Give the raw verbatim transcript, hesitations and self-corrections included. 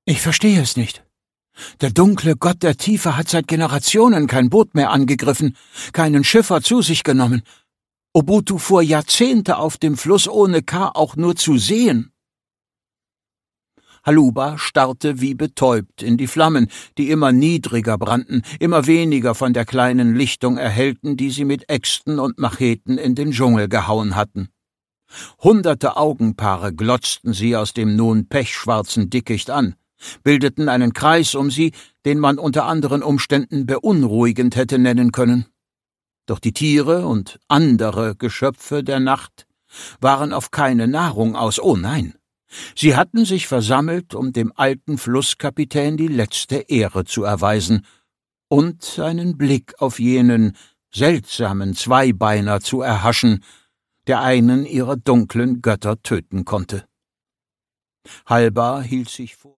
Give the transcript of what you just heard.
Ich verstehe es nicht. Der dunkle Gott der Tiefe hat seit Generationen kein Boot mehr angegriffen, keinen Schiffer zu sich genommen. Obutu fuhr Jahrzehnte auf dem Fluss, ohne Ka auch nur zu sehen. Haluba starrte wie betäubt in die Flammen, die immer niedriger brannten, immer weniger von der kleinen Lichtung erhellten, die sie mit Äxten und Macheten in den Dschungel gehauen hatten. Hunderte Augenpaare glotzten sie aus dem nun pechschwarzen Dickicht an, bildeten einen Kreis um sie, den man unter anderen Umständen beunruhigend hätte nennen können. Doch die Tiere und andere Geschöpfe der Nacht waren auf keine Nahrung aus, oh nein! Sie hatten sich versammelt, um dem alten Flusskapitän die letzte Ehre zu erweisen und einen Blick auf jenen seltsamen Zweibeiner zu erhaschen, der einen ihrer dunklen Götter töten konnte. Halbar hielt sich vor